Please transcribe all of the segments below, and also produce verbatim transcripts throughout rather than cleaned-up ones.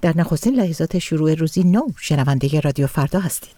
در نخستین لحظات شروع روزی نو شنونده رادیو فردا هستید.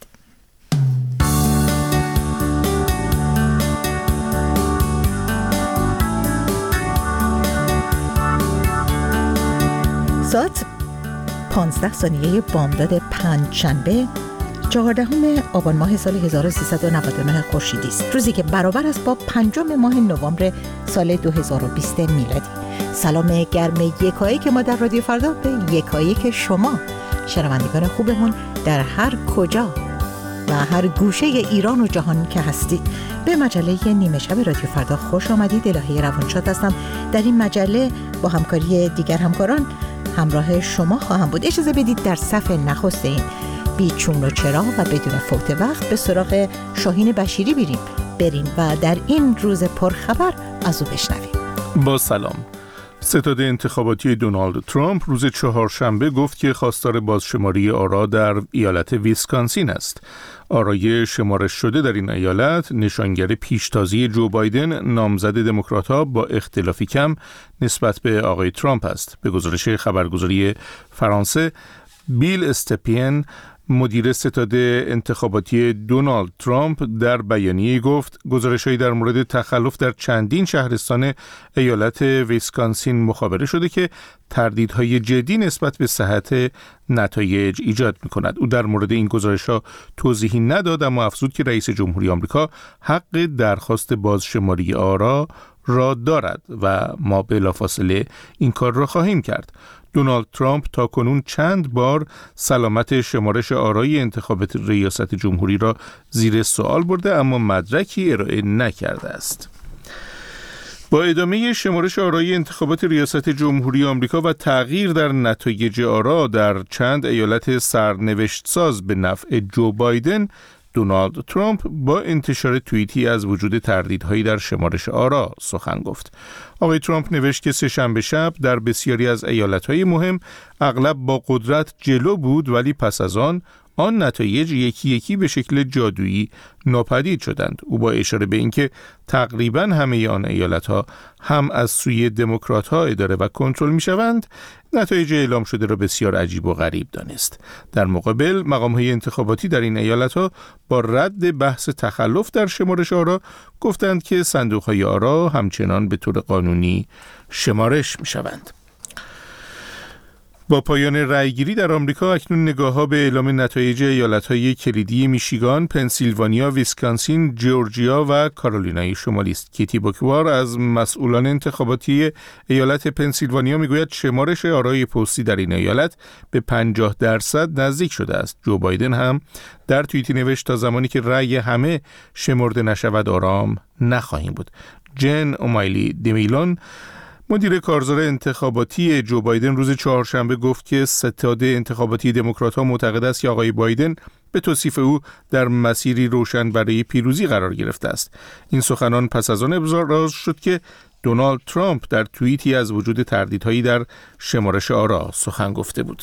ساعت پانزده ثانیه بامداد پنجشنبه چهاردهم آبان ماه سال هزار و سیصد و نود و نه خورشیدی است، روزی که برابر است با پنجم ماه نوامبر سال دو هزار و بیست میلادی. سلام گرم یکایی که ما در رادیو فردا به یکایی که شما شنوندگان خوبمون در هر کجا و هر گوشه ایران و جهان که هستید به مجله نیمه شب رادیو فردا خوش آمدید. الهه روانشاد هستم. در این مجله با همکاری دیگر همکاران همراه شما خواهم بود. اجازه بدید در صفحه نخست این بی چون و چرا و بدون فوت وقت به سراغ شاهین بشیری بریم بریم و در این روز پرخبر از او بشنویم. با سلام. ستاد انتخاباتی دونالد ترامپ روز چهارشنبه گفت که خواستار بازشماری آرا در ایالت ویسکانسین است. آرای شمارش شده در این ایالت نشانگر پیشتازی جو بایدن نامزد دموکرات‌ها با اختلافی کم نسبت به آقای ترامپ است. به گزارش خبرگزاری فرانسه، بیل استپین، مدیر ستاد انتخاباتی دونالد ترامپ، در بیانیه گفت گزارش‌هایی در مورد تخلف در چندین شهرستان ایالت ویسکانسین مخابره شده که تردیدهای جدی نسبت به صحت نتایج ایجاد می‌کند. او در مورد این گزارش‌ها توضیحی نداد، اما افزود که رئیس جمهوری آمریکا حق درخواست بازشماری آرا را دارد و ما بلافاصله این کار را خواهیم کرد. دونالد ترامپ تا کنون چند بار سلامت شمارش آرای انتخابات ریاست جمهوری را زیر سوال برده، اما مدرکی ارائه نکرده است. با ادامه شمارش آرای انتخابات ریاست جمهوری آمریکا و تغییر در نتایج آرا در چند ایالت سرنوشت ساز به نفع جو بایدن، دونالد ترامپ با انتشار توییتی از وجود تردیدهایی در شمارش آرا سخن گفت. آقای ترامپ نوشت که سه‌شنبه شب در بسیاری از ایالت‌های مهم اغلب با قدرت جلو بود، ولی پس از آن آن نتایج یکی یکی به شکل جادویی ناپدید شدند. او با اشاره به اینکه تقریباً همه آن ایالت‌ها هم از سوی دموکرات‌ها اداره و کنترل می‌شوند، نتایج اعلام شده را بسیار عجیب و غریب دانست. در مقابل مقام‌های انتخاباتی در این ایالت‌ها با رد بحث تخلف در شمارش آرا گفتند که صندوق‌های آرا همچنان به طور قانونی شمارش می‌شوند. با پایان رأیگیری در آمریکا اکنون نگاه‌ها به اعلام نتایج ایالت‌های کلیدی میشیگان، پنسیلوانیا، ویسکانسین، جورجیا و کارولینای شمالی است. کیتی بوکوار از مسئولان انتخاباتی ایالت پنسیلوانیا میگوید شمارش آرای پستی در این ایالت به پنجاه درصد نزدیک شده است. جو بایدن هم در توییتی نوشت تا زمانی که رأی همه شمرده نشود آرام نخواهیم بود. جن اومایلی دیمیلون، مدیر کارزار انتخاباتی جو بایدن، روز چهارشنبه گفت که ستاد انتخاباتی دموکرات‌ها معتقد است که آقای بایدن به توصیف او در مسیری روشن برای پیروزی قرار گرفته است. این سخنان پس از آن ابراز شد که دونالد ترامپ در توییتی از وجود تردیدهایی در شمارش آرا سخن گفته بود.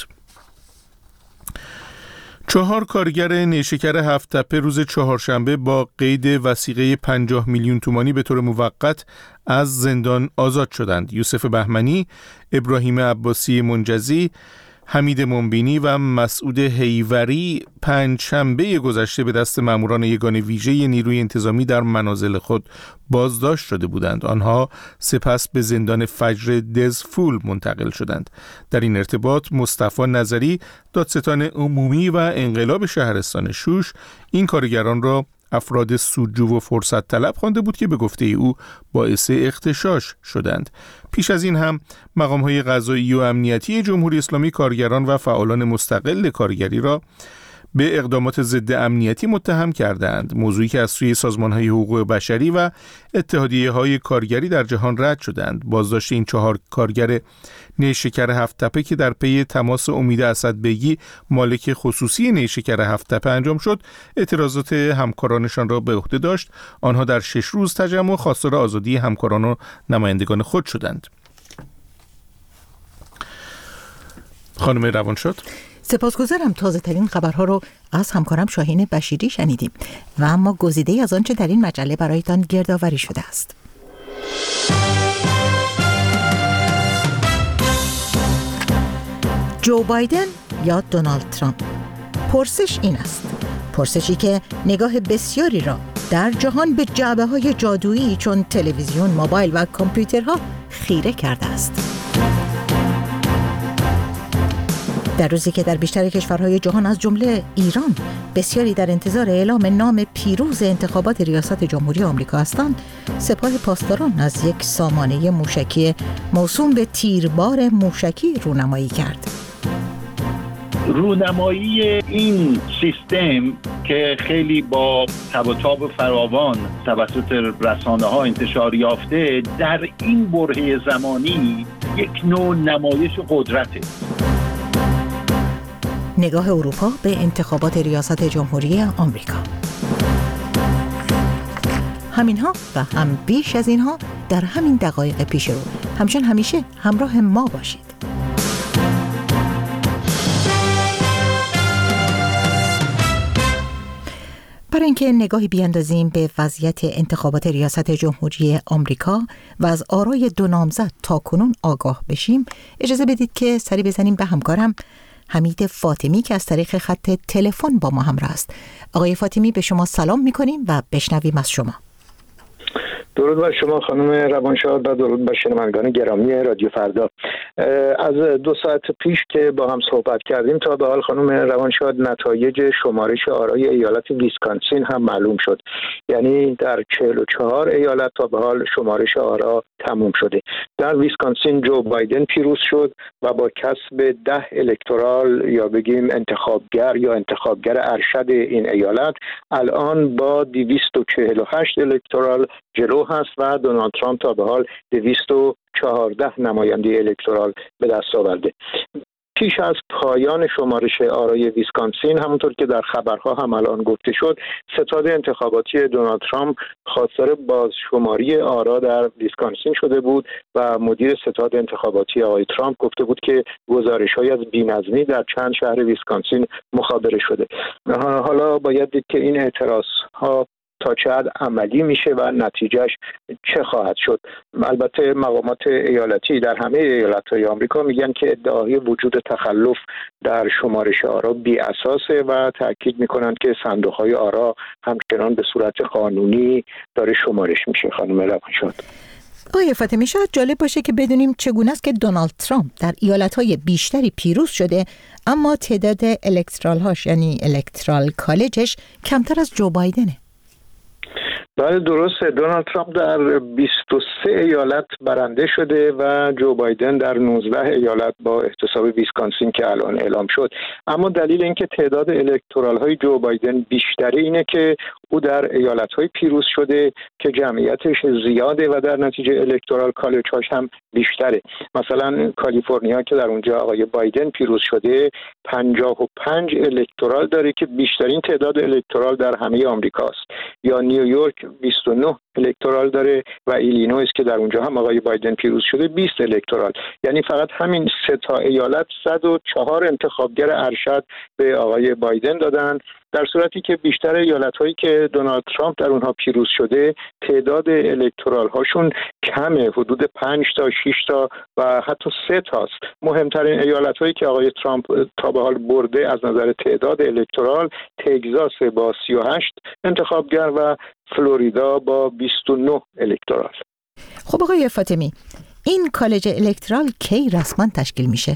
چهار کارگر نیشکر هفت تپه روز چهارشنبه با قید وثیقه پنجاه میلیون تومانی به طور موقت از زندان آزاد شدند. یوسف بهمنی، ابراهیم عباسی منجزی، حمید منبینی و مسعود حیوری پنجشنبه گذشته به دست ماموران یگان ویژه نیروی انتظامی در منازل خود بازداشت شده بودند. آنها سپس به زندان فجر دزفول منتقل شدند. در این ارتباط مصطفی نظری، دادستان عمومی و انقلاب شهرستان شوش، این کارگران را افراد سودجو و فرصت طلب خوانده بود که به گفته او باعث اغتشاش شدند. پیش از این هم مقام‌های قضایی و امنیتی جمهوری اسلامی کارگران و فعالان مستقل کارگری را به اقدامات ضد امنیتی متهم کردند، موضوعی که از سوی سازمان‌های حقوق بشری و اتحادیه‌های کارگری در جهان رد شدند. بازداشت این چهار کارگر نیشکر هفت تپه که در پی تماس امید اسدبگی مالک خصوصی نیشکر هفت تپه انجام شد، اعتراضات همکارانشان را به عهده داشت. آنها در شش روز تجمع خواستار آزادی همکاران و نمایندگان خود شدند. خانم روانشاد، سپاسگزارم. تازه ترین خبرها رو از همکارم شاهین بشیری شنیدیم و اما گزیده‌ای از آنچه در این مجله برایتان گردآوری شده است. جو بایدن یا دونالد ترامپ؟ پرسش این است، پرسشی که نگاه بسیاری را در جهان به جعبه‌های جادویی چون تلویزیون، موبایل و کامپیوترها خیره کرده است. در روزی که در بیشتر کشورهای جهان از جمله ایران بسیاری در انتظار اعلام نام پیروز انتخابات ریاست جمهوری آمریکا هستند، سپاه پاسداران از یک سامانه موشکی موسوم به تیربار موشکی رونمایی کرد. رونمایی این سیستم که خیلی با تب و تاب فراوان توسط رسانه‌ها انتشار یافته، در این برهه زمانی یک نوع نمایش قدرته. نگاه اروپا به انتخابات ریاست جمهوری آمریکا. همینها و هم بیش از اینها در همین دقایق پیش رو. همچنان همیشه همراه ما باشید. برای اینکه نگاهی بیاندازیم به وضعیت انتخابات ریاست جمهوری آمریکا و از آرای دو نامزد تا کنون آگاه بشیم، اجازه بدید که سری بزنیم به همکارم حمید فاطمی که از طریق خط تلفن با ما همراه است. آقای فاطمی، به شما سلام می‌کنیم و بشنویم از شما. درود بر شما خانم روانشاد و درود بر شنوندگان گرامی رادیو فردا. از دو ساعت پیش که با هم صحبت کردیم تا به حال خانم روانشاد نتایج شمارش آرای ایالت ویسکانسین هم معلوم شد. یعنی در چهل و چهار ایالت تا به حال شمارش آرا تموم شده. در ویسکانسین جو بایدن پیروز شد و با کسب ده الکترال یا بگیم انتخابگر یا انتخابگر ارشد این ایالت الان با دویست و چهل و هشت الکترال جلو هست و دونالد ترامپ تا به حال دویست و چهارده نماینده الکترال به دست آورده. پیش از پایان شمارش آرای ویسکانسین، همونطور که در خبرها هم الان گفته شد، ستاد انتخاباتی دونالد ترامپ خواستار بازشماری آرا در ویسکانسین شده بود و مدیر ستاد انتخاباتی آقای ترامپ گفته بود که گزارش‌های از بی‌نظمی در چند شهر ویسکانسین مخابره شده. حالا باید دید که این اعتراض‌ها تا چه حد عملی میشه و نتیجهش چه خواهد شد. البته مقامات ایالتی در همه ایالت‌های آمریکا میگن که ادعای وجود تخلف در شمارش آرا بی اساسه و تاکید میکنن که صندوق‌های آرا همچنان به صورت قانونی داره شمارش میشه. خانم روانشاد، آقای فاطمی، شاید جالب باشه که بدونیم چگونه است که دونالد ترامپ در ایالت‌های بیشتری پیروز شده اما تعداد الکترال‌هاش یعنی الکترال کالجش کمتر از جو بایدنه. بله درسته، دونالد ترامپ در بیست و سه ایالت برنده شده و جو بایدن در نوزده ایالت با احتساب ویسکانسین که الان اعلام شد. اما دلیل اینکه تعداد الکترال های جو بایدن بیشتره اینه که او در ایالت های پیروز شده که جمعیتش زیاده و در نتیجه الکترال کالج هاش هم بیشتره. مثلا کالیفرنیا که در اونجا آقای بایدن پیروز شده پنجاه و پنج الکترال داره که بیشترین تعداد الکترال در همه آمریکاست. یا نیویورک بیست و نه الکترال داره و ایلینویس که در اونجا هم آقای بایدن پیروز شده بیست الکترال. یعنی فقط همین سه تا ایالت صد و چهار انتخابگر ارشد به آقای بایدن دادن، در صورتی که بیشتر ایالت‌هایی که دونالد ترامپ در اونها پیروز شده تعداد الکترال هاشون کمه، حدود پنج تا شش تا و حتی سه تاست. مهمترین ایالت‌هایی که آقای ترامپ تا به حال برده از نظر تعداد الکترال تگزاس با سی و هشت انتخابگر و فلوریدا با بیست و نه الکترال. خب آقای فاطمی، این کالج الکترال کی رسما تشکیل میشه؟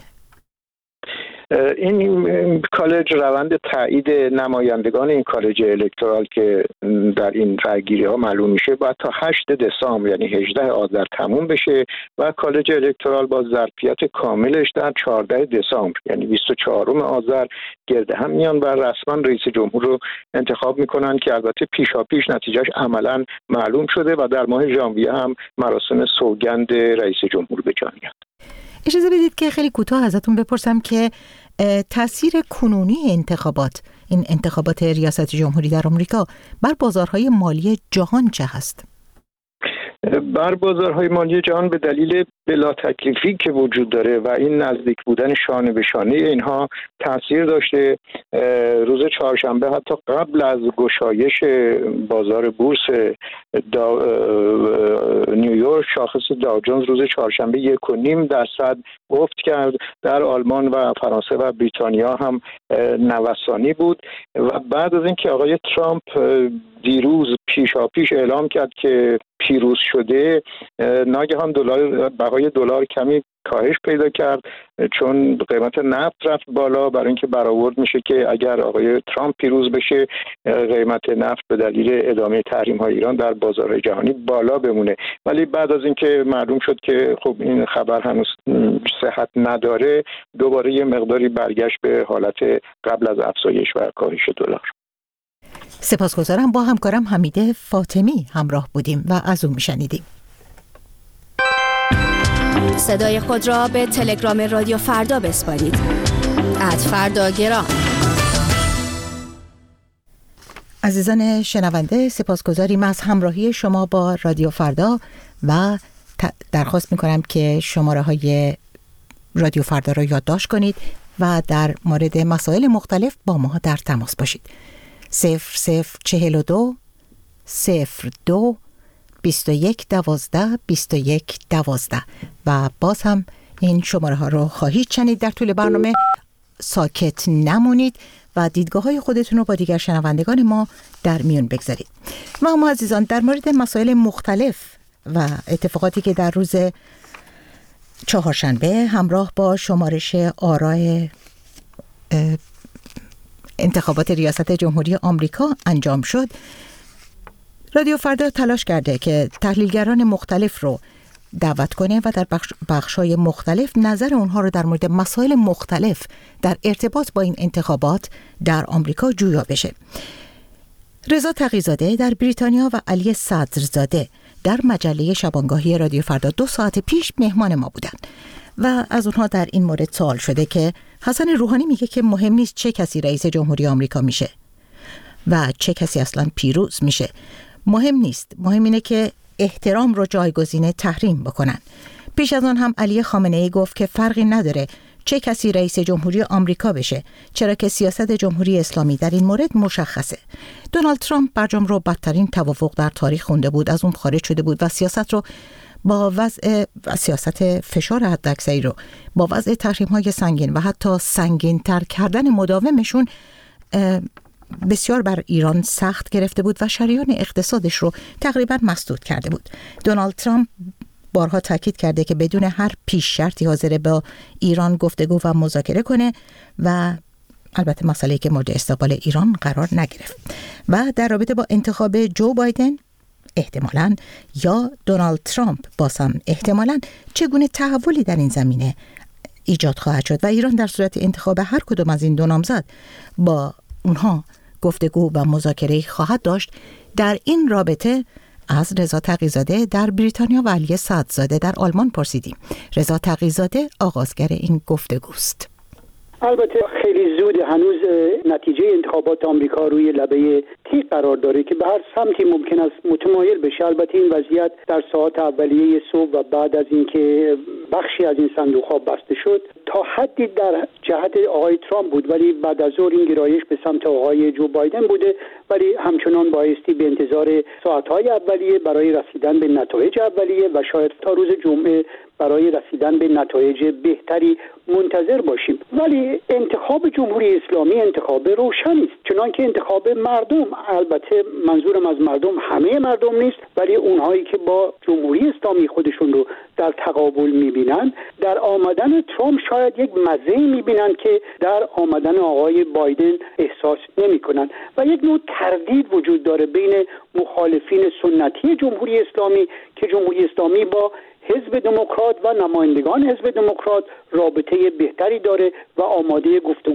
این کالج روند تایید نمایندگان این کالج الکترال که در این رأیگیری ها معلوم میشه باید تا هشت دسامبر یعنی هجده آذر تموم بشه و کالج الکترال با ظرفیت کاملش در چهارده دسامبر یعنی بیست و چهارم آذر گرد هم میان و رسما رئیس جمهور رو انتخاب میکنن که البته پیشاپیش نتیجهش عملا معلوم شده و در ماه ژانویه هم مراسم سوگند رئیس جمهور به جا میاد. اجازه بدید که خیلی کوتاه ازتون بپرسم که تأثیر کنونی انتخابات این انتخابات ریاست جمهوری در آمریکا بر بازارهای مالی جهان چه هست؟ بر بازارهای مالی جهان به دلیل بلا تکلیفی که وجود داره و این نزدیک بودن شانه به شانه اینها تاثیر داشته. روز چهارشنبه حتی قبل از گشایش بازار بورس نیویورک شاخص داو جونز روز چهارشنبه یک و نیم درصد افت کرد. در آلمان و فرانسه و بریتانیا هم نوسانی بود و بعد از اینکه آقای ترامپ دیروز پیشاپیش اعلام کرد که پیروز شده، ناگهان دلار بهای دلار کمی کاهش پیدا کرد چون قیمت نفت رفت بالا، برای اینکه برآورد میشه که اگر آقای ترامپ پیروز بشه قیمت نفت به دلیل ادامه تحریم های ایران در بازارهای جهانی بالا بمونه. ولی بعد از اینکه معلوم شد که خب این خبر هنوز صحت نداره، دوباره یه مقداری برگشت به حالت قبل از افزایش و کاهش دلار. سپاسگزارم. با همکارم حمیده فاطمی همراه بودیم و از اون میشنیدیم. صدای خود را به تلگرام رادیو فردا بسپارید. ات فردا گرام. عزیزان شنونده، سپاسگزاریم از همراهی شما با رادیو فردا و درخواست میکنم که شماره های رادیو فردا را یادداشت کنید و در مورد مسائل مختلف با ما در تماس باشید. صفر صفر چهل و دو صفر دو بیست و یک دوازده بیست و یک دوازده و باز هم این شماره ها رو خواهید شنید در طول برنامه. ساکت نمونید و دیدگاه های خودتون رو با دیگر شنوندگان ما در میون بگذارید. و اما عزیزان، در مورد مسائل مختلف و اتفاقاتی که در روز چهارشنبه همراه با شمارش آرای انتخابات ریاست جمهوری آمریکا انجام شد، رادیو فردا تلاش کرده که تحلیلگران مختلف رو دعوت کنه و در بخش بخش‌های مختلف نظر اونها رو در مورد مسائل مختلف در ارتباط با این انتخابات در آمریکا جویا بشه. رضا تقی‌زاده در بریتانیا و علی صدرزاده در مجله شبانگاهی رادیو فردا دو ساعت پیش مهمان ما بودند و از اونها در این مورد سوال شده که حسن روحانی میگه که مهم نیست چه کسی رئیس جمهوری آمریکا میشه و چه کسی اصلا پیروز میشه، مهم نیست، مهم اینه که احترام رو جایگزین تحریم بکنن. پیش از آن هم علی خامنه‌ای گفت که فرقی نداره چه کسی رئیس جمهوری آمریکا بشه، چرا که سیاست جمهوری اسلامی در این مورد مشخصه. دونالد ترامپ برجام رو بدترین توافق در تاریخ خونده بود، از اون خارج شده بود و سیاست رو با وضع و سیاست فشار حداکثری رو با وضع تحریم‌های سنگین و حتی سنگین‌تر کردن مداومشون بسیار بر ایران سخت گرفته بود و شریان اقتصادش رو تقریبا مسدود کرده بود. دونالد ترامپ بارها تاکید کرده که بدون هر پیش شرطی حاضر با ایران گفتگو و مذاکره کنه و البته مسئله‌ای که مورد استقبال ایران قرار نگرفت. و در رابطه با انتخاب جو بایدن احتمالاً یا دونالد ترامپ بازم احتمالاً چگونه تحولی در این زمینه ایجاد خواهد شد و ایران در صورت انتخاب هر کدوم از این دو نامزد با اونها گفتگو و مذاکره خواهد داشت. در این رابطه از رضا تقی‌زاده در بریتانیا و علی صدرزاده در آلمان پرسیدیم. رضا تقی‌زاده آغازگر این گفتگوست. البته خیلی زود، هنوز نتیجه انتخابات آمریکا روی لبه تیغ قرار داره که به هر سمتی ممکن است متمایل بشه. البته این وضعیت در ساعات اولیه صبح و بعد از اینکه بخشی از این صندوق‌ها بسته شد تا حدی در جهت آقای ترامپ بود، ولی بعد از ظهر این گرایش به سمت آقای جو بایدن بوده، ولی همچنان بایستی به انتظار ساعت‌های اولیه برای رسیدن به نتایج اولیه و شاید تا روز جمعه برای رسیدن به نتایج بهتری منتظر باشیم. ولی انتخاب جمهوری اسلامی انتخاب روشنی است، چنان که انتخاب مردم. البته منظورم از مردم همه مردم نیست، ولی اونهایی که با جمهوری اسلامی خودشون رو در تقابل میبینن، در آمدن ترامپ شاید یک مزه میبینن که در آمدن آقای بایدن احساس نمیکنن و یک نوع تردید وجود داره بین مخالفین سنتی جمهوری اسلامی که جمهوری اسلامی با حزب دموکرات و نمایندگان حزب دموکرات رابطه بهتری داره و آماده گفتگو و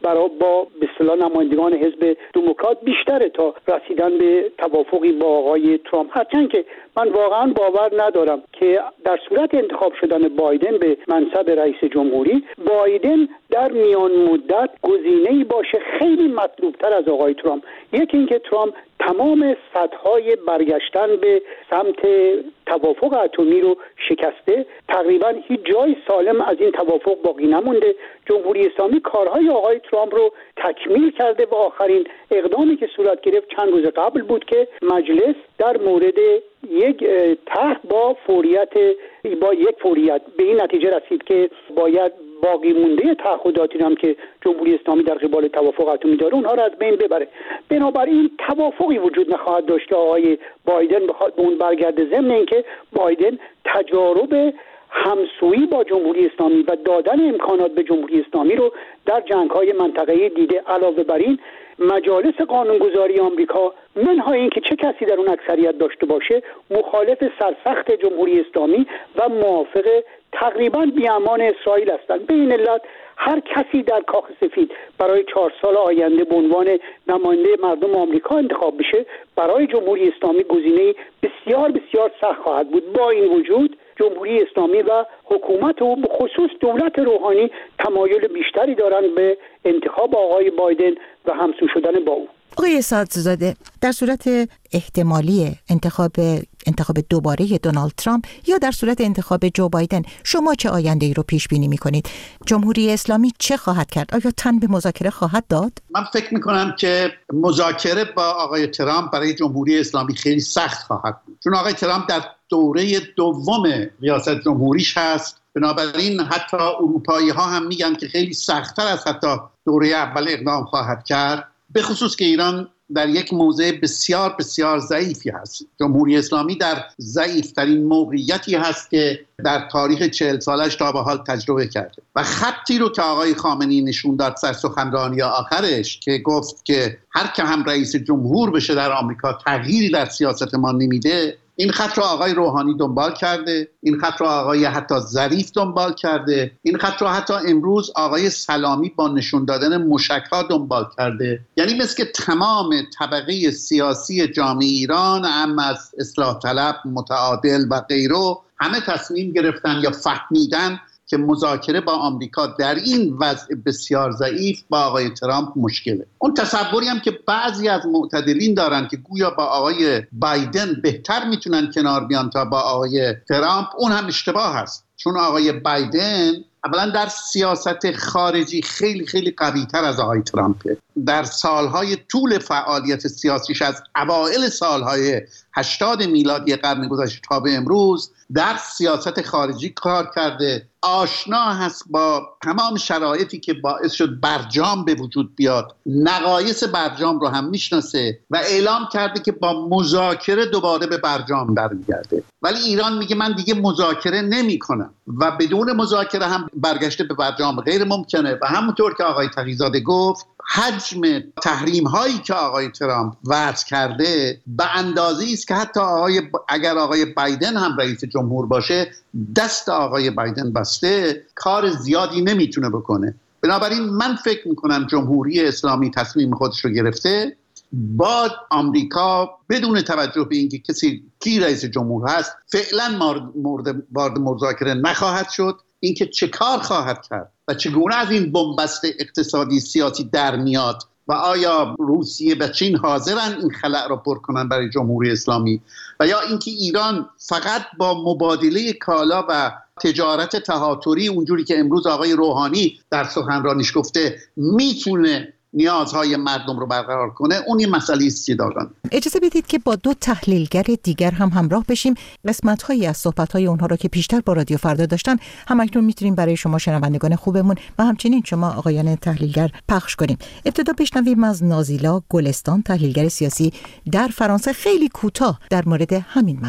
برای با به اصطلاح نمایندگان حزب دموکرات بیشتره تا رسیدن به توافقی با آقای ترامپ. هرچند که من واقعا باور ندارم که در صورت انتخاب شدن بایدن به منصب رئیس جمهوری، بایدن در میان مدت گزینه‌ای باشه خیلی مطلوبتر از آقای ترامپ. یکی اینکه ترامپ تمام سدهای برگشتن به سمت توافق اتمی رو شکسته، تقریبا هیچ جای سالم از این توافق باقی نمونده. جمهوری اسلامی کارهای آقای ترامپ رو تکمیل کرده و آخرین اقدامی که صورت گرفت چند روز قبل بود که مجلس در مورد یک طرح با فوریت با یک فوریت به این نتیجه رسید که باید باقی مونده تعهداتی هم که جمهوری اسلامی در قبال توافق اتمی داره اونها رو از بین ببره. بنابراین توافقی وجود نخواهد داشت که آقای بایدن بخواد به اون برگرده، ضمن اینکه بایدن تجارب همسویی با جمهوری اسلامی و دادن امکانات به جمهوری اسلامی رو در جنگ‌های منطقه‌ای دیده. علاوه بر این مجالس قانونگذاری آمریکا منهای این که چه کسی در اون اکثریت داشته باشه مخالف سرسخت جمهوری اسلامی و موافق تقریبا بیامان اسرائیل هستند. به این علت هر کسی در کاخ سفید برای چهار سال آینده به عنوان نماینده مردم آمریکا انتخاب بشه برای جمهوری اسلامی گزینه بسیار بسیار سخت خواهد بود. با این وجود جمهوری اسلامی و حکومت و به خصوص دولت روحانی تمایل بیشتری دارند به انتخاب آقای بایدن و همسو شدن با او. آقای سعدزاده، در صورت احتمالی انتخاب انتخاب دوباره دونالد ترامپ یا در صورت انتخاب جو بایدن، شما چه آینده‌ای رو پیش بینی می‌کنید؟ جمهوری اسلامی چه خواهد کرد؟ آیا تن به مذاکره خواهد داد؟ من فکر می‌کنم که مذاکره با آقای ترامپ برای جمهوری اسلامی خیلی سخت خواهد بود، چون آقای ترامپ در دوره دوم ریاست جمهوریش هست. بنابراین حتی اروپایی‌ها هم میگن که خیلی سخت‌تر از حتی دوره اول اقدام خواهد کرد، به خصوص که ایران در یک موضع بسیار بسیار ضعیفی هست. جمهوری اسلامی در ضعیفترین موقعیتی هست که در تاریخ چهل سالش تا به حال تجربه کرده و خطی رو که آقای خامنه‌ای نشون داد سر سخنرانی آخرش که گفت که هر که هم رئیس جمهور بشه در آمریکا تغییری در سیاست ما نمیده، این خط رو آقای روحانی دنبال کرده، این خط رو آقای حتی ظریف دنبال کرده، این خط رو حتی امروز آقای سلامی با نشون دادن موشک‌ها دنبال کرده. یعنی مثل که تمام طبقه سیاسی جامعه ایران، هم از اصلاح طلب، متعادل و غیره، همه تصمیم گرفتن یا فهمیدن که مذاکره با آمریکا در این وضع بسیار ضعیف با آقای ترامپ مشکله. اون تصوری هم که بعضی از معتدلین دارن که گویا با آقای بایدن بهتر میتونن کنار بیان تا با آقای ترامپ، اون هم اشتباه هست، چون آقای بایدن اولا در سیاست خارجی خیلی خیلی قوی‌تر از آقای ترامپه. در سالهای طول فعالیت سیاسیش از اوائل سالهای هشتاد میلادی قرن گذشته تا به امروز در سیاست خارجی کار کرده، آشنا هست با تمام شرایطی که باعث شد برجام به وجود بیاد، نقایص برجام رو هم میشناسه و اعلام کرده که با مذاکره دوباره به برجام برمیگرده. ولی ایران میگه من دیگه مذاکره نمی کنم و بدون مذاکره هم برگشته به برجام غیر ممکنه. و همونطور که آقای تقی‌زاده گفت، حجم تحریم هایی که آقای ترامپ وضع کرده به اندازه‌ای است که حتی آقای ب... اگر آقای بایدن هم رئیس جمهور باشه، دست آقای بایدن بسته، کار زیادی نمیتونه بکنه. بنابراین من فکر میکنم جمهوری اسلامی تصمیم خودش رو گرفته با آمریکا بدون توجه به اینکه کسی کی رئیس جمهور هست فعلا مورد وارد مذاکره نخواهد شد. اینکه چه کار خواهد کرد و چگونه از این بنبست اقتصادی سیاسی در میاد و آیا روسیه و چین حاضرن این خلأ را پر کنن برای جمهوری اسلامی و یا اینکه ایران فقط با مبادله کالا و تجارت تهاتری اونجوری که امروز آقای روحانی در سخنرانیش گفته میتونه نیازهای مردم رو برقرار کنه، اون یه مسئله است جداگانه. اجازه بدید که با دو تحلیلگر دیگر هم همراه بشیم. قسمت‌هایی از صحبت‌های اونها رو که پیشتر با رادیو فردا داشتن هم اکنون می‌تونیم برای شما شنوندگان خوبمون و همچنین شما آقایان تحلیلگر پخش کنیم. ابتدا بشنویم از نازیلا گلستان، تحلیلگر سیاسی در فرانسه، خیلی کوتاه در مورد همین مسئله.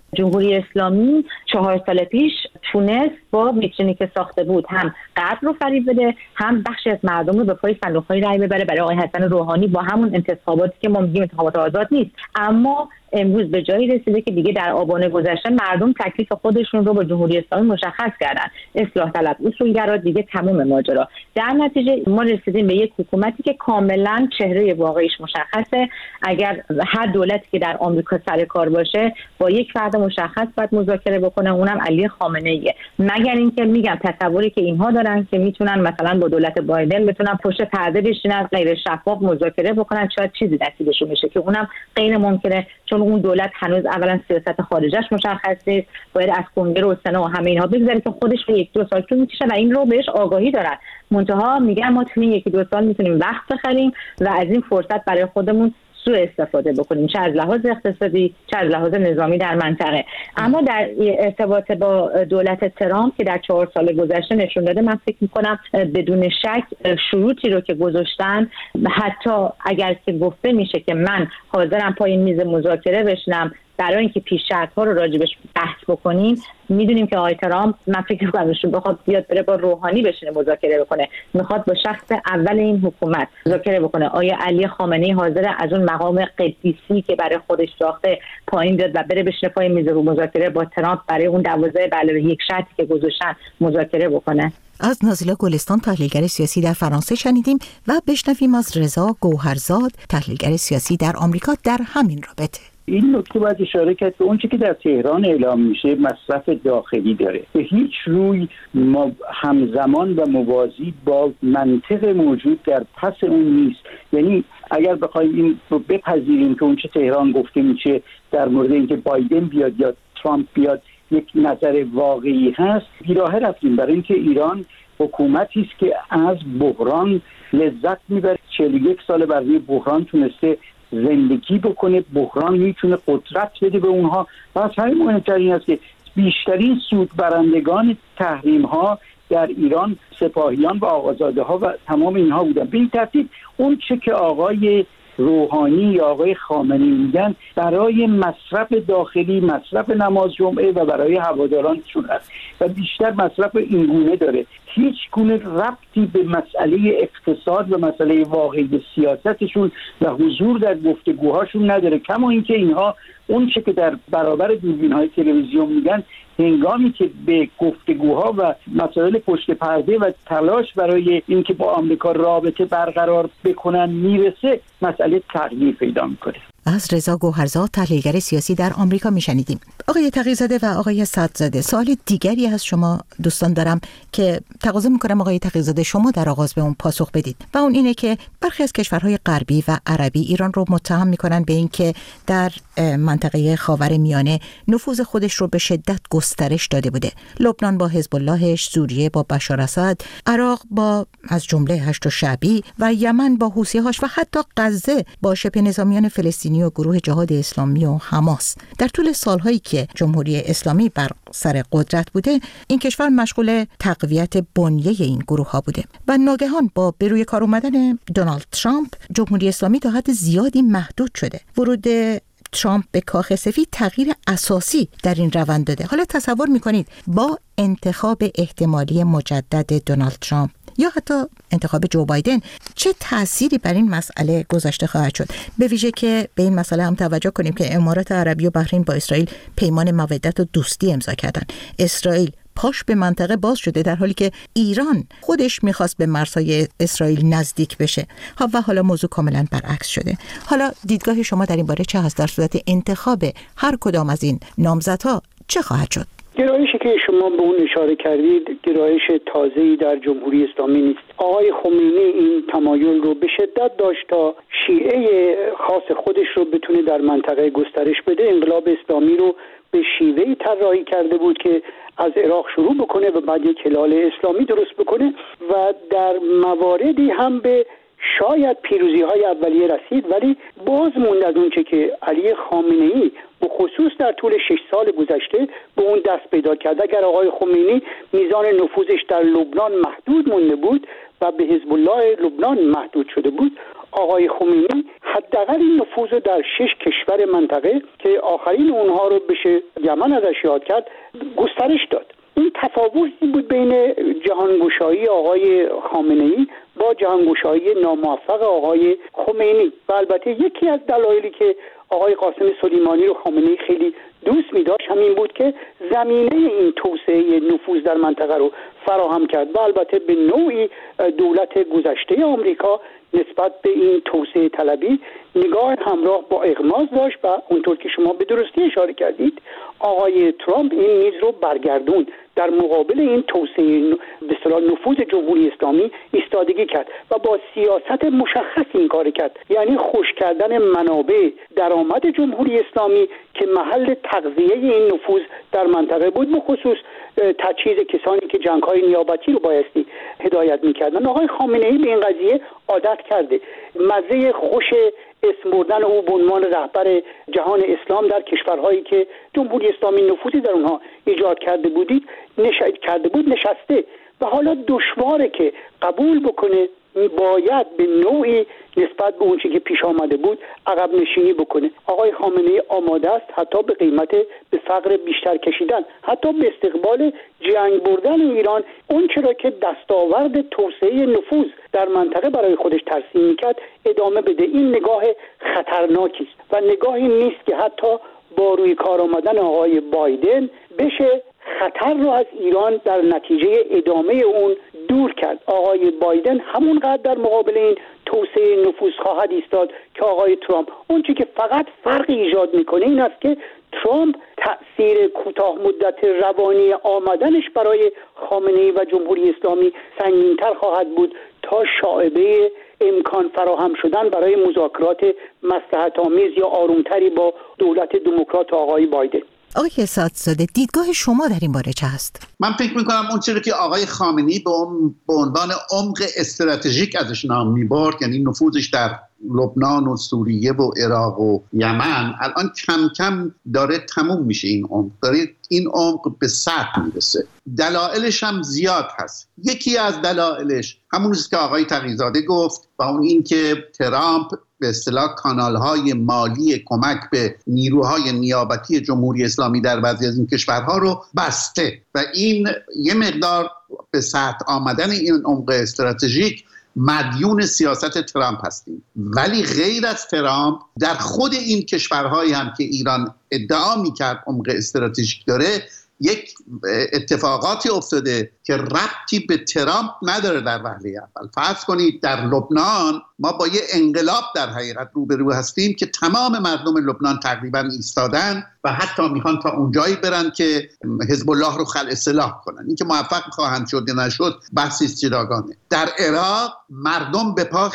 جمهوری اسلامی چهار سال پیش تونست با ویترینی که ساخته بود هم غرب رو فریب بده، هم بخشی از مردم رو به پای صندوق‌های رای ببره برای آقای حسن روحانی با همون انتخاباتی که ما میگیم انتخابات آزاد نیست. اما امروز به جایی رسیده که دیگه در آبان گذشته مردم تکلیف خودشون رو با جمهوری اسلامی مشخص کردن، اصلاح طلب، اصولگرا، دیگه تمام ماجرا. در نتیجه ما رسیدیم به یک حکومتی که کاملا چهره واقعیش مشخصه. اگر هر دولتی که در آمریکا سر کار باشه با یک فرد مشخص باید مذاکره بکنه، اونم علی خامنه‌ایه. مگر اینکه میگم تصوری که اینها دارن که میتونن مثلا با دولت بایدن بتونن پشت پرده بشینن، غیر شفاف مذاکره بکنن، شاید چیزی نتیجهشون میشه که اونم غیر ممکنه، چون اون دولت هنوز اولا سیاست خارجش مشخص نیست، باید از کنگره و سنا و همه اینها بگذره که خودش رو یک دو سال طول میکشه و این رو بهش آگاهی دارن. منتها میگن ما توی یکی دو سال میتونیم وقت بخریم و از این فرصت برای خودمون سوء استفاده بکنیم، چه از لحاظ اقتصادی چه از لحاظ نظامی در منطقه. اما در ارتباط با دولت ترامپ که در چهار سال گذشته نشون داده، من فکر میکنم بدون شک شروطی رو که گذاشتن، حتی اگر که گفته میشه که من حاضرم پای میز مذاکره بشینم برای اینکه پیش‌شرط‌ها رو راجبش بحث بکنیم، میدونیم که آقای ترامپ، من فکر می‌کنم ایشون بخواد بیاد بره با روحانی بشینه مذاکره بکنه، میخواد با شخص اول این حکومت مذاکره بکنه. آیا علی خامنه‌ای حاضر از اون مقام قدیسی که برای خودش ساخته پایین بیاد و بره بشینه پای میز مذاکره با ترامپ برای اون دوازده به علاوه یک شرطی که گذاشتن مذاکره بکنه؟ از نازیلا گلستان، تحلیلگر سیاسی در فرانسه شنیدیم و بشنویم از رضا گوهرزاد، تحلیلگر سیاسی در آمریکا در همین رابطه. این نکته باید اشاره کرد که اون چیزی که در تهران اعلام میشه مصرف داخلی داره، به هیچ روی ما همزمان و موازی با منطق موجود در پس اون نیست. یعنی اگر بخوایم این رو بپذیریم که اون چه تهران گفته میشه در مورد اینکه بایدن بیاد یا ترامپ بیاد یک نظر واقعی هست، بیراه رفتیم، برای اینکه ایران حکومتی است که از بحران لذت میبره. چهل و یک سال برای بحران تونسته زندگی بکنه، بحران میتونه قدرت بده به اونها و از همین مهمتر این است که بیشترین سود برندگان تحریم ها در ایران سپاهیان و آقازاده ها و تمام اینها بودن. به این ترتیب اون چه که آقای روحانی یا آقای خامنه‌ای میگن برای مصرف داخلی، مصرف نماز جمعه و برای هوادارانشون است و بیشتر مصرف اینگونه داره، هیچ گونه ربطی به مسئله اقتصاد و مسئله واقعی سیاستشون و حضور در گفتگوهاشون نداره. کما اینکه اینها اون چه که در برابر دوربین‌های تلویزیون میگن، هنگامی که به گفتگوها و مسائل پشت پرده و تلاش برای اینکه با آمریکا رابطه برقرار بکنن میرسه، مسئله تغییر پیدا میکنه. از رضا گوهرزاد، تحلیلگر سیاسی در آمریکا میشنیدیم. آقای تقی‌زاده و آقای صدرزاده، سوال دیگری از شما دوستان دارم که تقاضا میکنم آقای تقی‌زاده شما در آغاز به اون پاسخ بدید و اون اینه که برخی از کشورهای غربی و عربی ایران رو متهم میکنن به اینکه در منطقه خاورمیانه نفوذ خودش رو به شدت گسترش داده بوده. لبنان با حزب اللهش، سوریه با بشار اسد، عراق با از جمله هشت شعبی و یمن با حوثی‌هاش و حتی غزه با شبه نظامیان فلسطینی و گروه جهاد اسلامی و حماس. در طول سالهایی که جمهوری اسلامی بر سر قدرت بوده، این کشور مشغول تقویت بنیه این گروه ها بوده و ناگهان با به روی کار اومدن دونالد ترامپ، جمهوری اسلامی تا حد زیادی محدود شده. ورود ترامپ به کاخ سفید تغییر اساسی در این روند داده. حالا تصور میکنید با انتخاب احتمالی مجدد دونالد ترامپ یا حتی انتخاب جو بایدن چه تأثیری بر این مسئله گذاشته خواهد شد؟ به ویژه که به این مسئله هم توجه کنیم که امارات عربی و بحرین با اسرائیل پیمان مودت و دوستی امضا کردن. اسرائیل پاش به منطقه باز شده در حالی که ایران خودش میخواست به مرزهای اسرائیل نزدیک بشه و حالا موضوع کاملا برعکس شده. حالا دیدگاه شما در این باره چه هست؟ در صورت انتخاب هر کدام از این نامزدها چه خواهد شد؟ گرایشی که شما به اون اشاره کردید گرایش تازه‌ای در جمهوری اسلامی نیست. آقای خمینی این تمایل رو به شدت داشت تا شیعه خاص خودش رو بتونه در منطقه گسترش بده. انقلاب اسلامی رو به شیوهی طراحی کرده بود که از عراق شروع بکنه و بعد یک هلال اسلامی درست بکنه و در مواردی هم به شاید پیروزی های اولیه رسید، ولی باز موند از اون چه که علی خامنه‌ای به خصوص در طول شش سال گذشته به اون دست پیدا کرد. اگر آقای خمینی میزان نفوذش در لبنان محدود مونده بود و به حزب الله لبنان محدود شده بود، آقای خمینی حداقل این نفوذ رو در شش کشور منطقه که آخرین اونها رو بشه یمن ازش یاد کرد گسترش داد. این تفاوتی بود بین جهانگشایی آقای خامنه‌ای با جهانگشایی ناموفق آقای خمینی و البته یکی از دلایلی که آقای قاسم سلیمانی رو خامنه‌ای خیلی دوست می داشت همین بود که زمینه این توسعه نفوذ در منطقه رو فراهم کرد و البته به نوعی دولت گذشته آمریکا نسبت به این توسعه طلبی نگاه همراه با اغماض داشت و اونطور که شما به درستی اشاره کردید آقای ترامپ این میز رو برگردون در مقابل این توسعه به اصطلاح نفوذ جمهوری اسلامی ایستادگی کرد و با سیاست مشخص این کار کرد، یعنی خشک کردن منابع درآمد جمهوری اسلامی که محل تغذیه این نفوذ در منطقه بود، به خصوص تجهیز کسانی که جنگ‌های نیابتی رو بایستی هدایت می‌کردن. آقای خامنه‌ای به این قضیه عادت کرده. مزه خوش اسم بردن او به عنوان رهبر جهان اسلام در کشورهایی که جمهوری اسلامی نفوذی در اونها ایجاد کرده بودید نشأت کرده بود نشسته و حالا دشواره که قبول بکنه باید به نوعی نسبت به اون چیزی که پیش آمده بود عقب نشینی بکنه. آقای خامنه‌ای آماده است حتی به قیمت به فقر بیشتر کشیدن، حتی به استقبال جنگ بردن ایران، اون چرا که دستاورد توسعه نفوذ در منطقه برای خودش ترسیم میکرد ادامه بده. این نگاه خطرناکی است و نگاهی نیست که حتی با روی کار آمدن آقای بایدن بشه خطر رو از ایران در نتیجه ادامه اون دور کرد. آقای بایدن همونقدر در مقابل این توسعه نفوذ خواهد ایستاد که آقای ترامپ. اون چیزی که فقط فرقی ایجاد میکنه این است که ترامپ تأثیر کوتاه مدت روانی آمدنش برای خامنه‌ای و جمهوری اسلامی سنگین‌تر خواهد بود تا شائبه امکان فراهم شدن برای مذاکرات مصلحت‌آمیز یا آرومتری با دولت دموکرات آقای بایدن. آقای اسدزاده دیدگاه شما در این باره چه هست؟ من فکر میکنم اون چیزی که آقای خامنه‌ای به عنوان عمق استراتژیک ازش نام میبرد، یعنی نفوذش در لبنان و سوریه و عراق و یمن، الان کم کم داره تموم میشه. این عمق داره این عمق به سطح میرسه. دلایلش هم زیاد هست. یکی از دلایلش همون است که آقای تقی‌زاده گفت و اون این که ترامپ به اصطلاح کانال‌های مالی کمک به نیروهای نیابتی جمهوری اسلامی در بعضی از این کشورها رو بسته و این یه مقدار به سطح آمدن این عمق استراتژیک مدیون سیاست ترامپ هستیم. ولی غیر از ترامپ در خود این کشورهایی هم که ایران ادعا می‌کرد عمق استراتژیک داره یک اتفاقاتی افتاده که ربطی به ترامپ نداره. در وهله اول فرض کنید در لبنان ما با یه انقلاب در حقیقت روبرو هستیم که تمام مردم لبنان تقریبا ایستادن و حتی میخوان تا اونجایی برن که حزب الله رو خلع سلاح کنن. این که موفق خواهند شد یا نشد بحثی است جداگانه. در عراق مردم به پا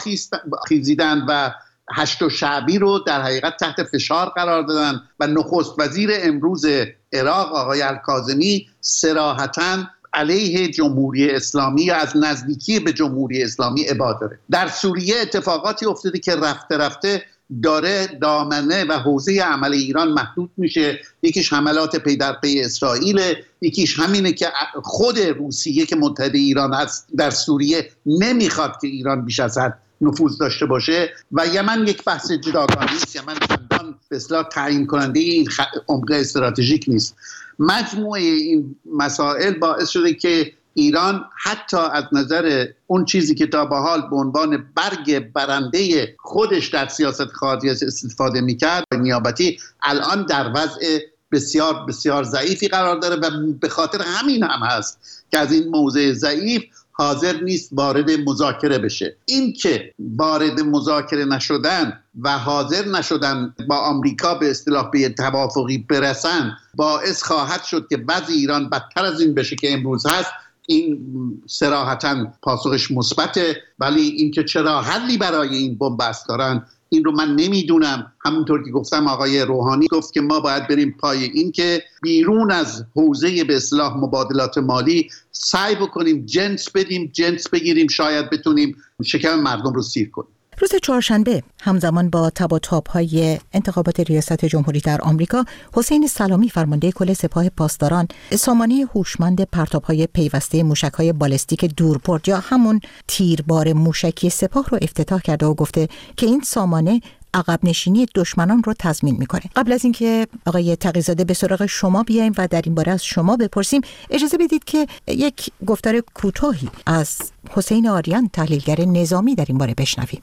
خیزیدن و هشت و شعبی رو در حقیقت تحت فشار قرار دادن و نخست وزیر امروز عراق آقای الکاظمی صراحتاً علیه جمهوری اسلامی یا از نزدیکی به جمهوری اسلامی ابا داره. در سوریه اتفاقاتی افتاده که رفته رفته داره دامنه و حوزه عمل ایران محدود میشه. یکیش حملات پی در پی اسرائیل، یکیش همینه که خود روسیه که متحد ایران هست در سوریه نمیخواد که ایران بیش از حد نفوذ داشته باشه و یمن یک بحث جداگانه است. یمن چندان به اصطلاح تعیین کننده این عمق استراتژیک نیست. مجموعه این مسائل باعث شده که ایران حتی از نظر اون چیزی که تا به حال به عنوان برگ برنده خودش در سیاست خارجی استفاده میکرد نیابتی، الان در وضع بسیار بسیار ضعیفی قرار داره و به خاطر همین هم هست که از این موضع ضعیف حاضر نیست وارد مذاکره بشه. این که وارد مذاکره نشدن و حاضر نشدن با آمریکا به اصطلاح به توافقی برسن باعث خواهد شد که وضع ایران بدتر از این بشه که امروز هست. این صراحتاً پاسخش مثبته، ولی اینکه چرا حلی برای این بنبست دارن این رو من نمیدونم. همونطور که گفتم آقای روحانی گفت که ما باید بریم پای این که بیرون از حوزه به اصطلاح مبادلات مالی سعی بکنیم جنس بدیم، جنس بگیریم، شاید بتونیم شکم مردم رو سیر کنیم. روز چهارشنبه همزمان با تب و تاب‌های انتخابات ریاست جمهوری در آمریکا، حسین سلامی فرمانده کل سپاه پاسداران سامانه هوشمند پرتاب‌های پیوسته موشک‌های بالستیک دوربرد یا همون تیربار موشکی سپاه رو افتتاح کرده و گفته که این سامانه عقب نشینی دشمنان رو تضمین میکنه. قبل از اینکه آقای تقی‌زاده به سراغ شما بیایم و در این باره از شما بپرسیم، اجازه بدید که یک گفتار کوتاهی از حسین آریان تحلیلگر نظامی در این باره بشنویم.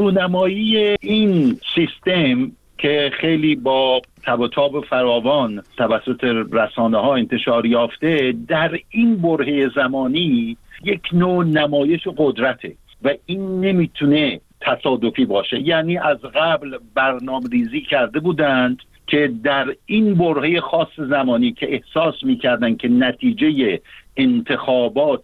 رونمایی این سیستم که خیلی با تب و تاب فراوان توسط رسانه ها انتشار یافته، در این برهه زمانی یک نوع نمایش قدرته و این نمیتونه تصادفی باشه. یعنی از قبل برنامه ریزی کرده بودند که در این برهه خاص زمانی که احساس میکردن که نتیجه انتخابات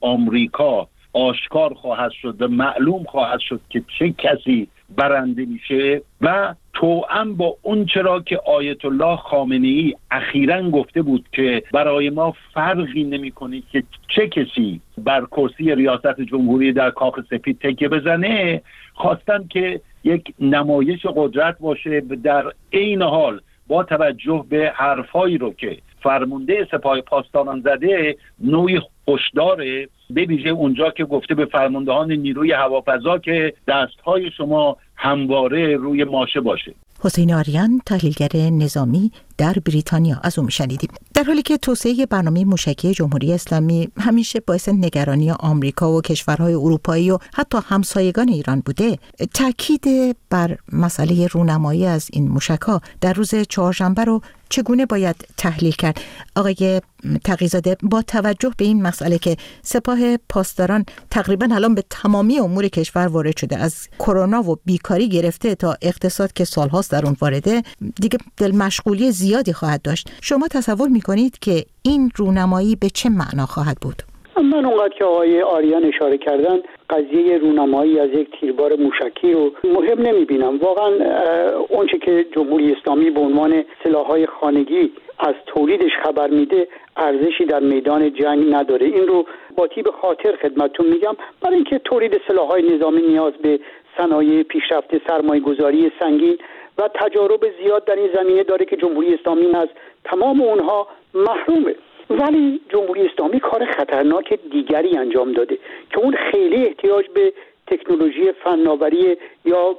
آمریکا آشکار خواهد شد و معلوم خواهد شد که چه کسی برنده میشه و توأم با اون چرا که آیت الله خامنه‌ای اخیراً گفته بود که برای ما فرقی نمی‌کنه که چه کسی بر کرسی ریاست جمهوری در کاخ سفید تکیه بزنه، خواستن که یک نمایش قدرت باشه. در عین حال با توجه به حرفایی رو که فرمانده سپاه پاسداران زده، نوعی هشداره، به ویژه اونجا که گفته به فرماندهان نیروی هوافضا که دستهای شما همواره روی ماشه باشه. حسین آریان تحلیلگر نظامی در بریتانیا، از او میشنیدیم. در حالی که توسعه برنامه موشکی جمهوری اسلامی همیشه باعث نگرانی آمریکا و کشورهای اروپایی و حتی همسایگان ایران بوده، تاکید بر مسئله رونمایی از این موشک‌ها در روز چهارشنبه رو چگونه باید تحلیل کرد؟ آقای تقی‌زاده، با توجه به این مسئله که سپاه پاسداران تقریبا الان به تمامی امور کشور وارد شده، از کرونا و بیکاری گرفته تا اقتصاد که سالهاست در اون وارده، دیگه دل مشغولی زیادی خواهد داشت. شما تصور میکنید که این رونمایی به چه معنا خواهد بود؟ من اونقدر که آقای آریان اشاره کردن، قضیه رونمایی از یک تیربار موشکی رو مهم نمیبینم. واقعا اونچه که جمهوری اسلامی به عنوان سلاح‌های خانگی از تولیدش خبر میده ارزشی در میدان جنگ نداره. این رو با تیب خاطر خدمتتون میگم، برای اینکه تولید سلاح‌های نظامی نیاز به صنایع پیشرفته، سرمایه‌گذاری سنگین و تجارب زیاد در این زمینه داره که جمهوری اسلامی از تمام اونها محرومه. ولی جمهوری اسلامی کار خطرناک دیگری انجام داده که اون خیلی احتیاج به تکنولوژی فناوری یا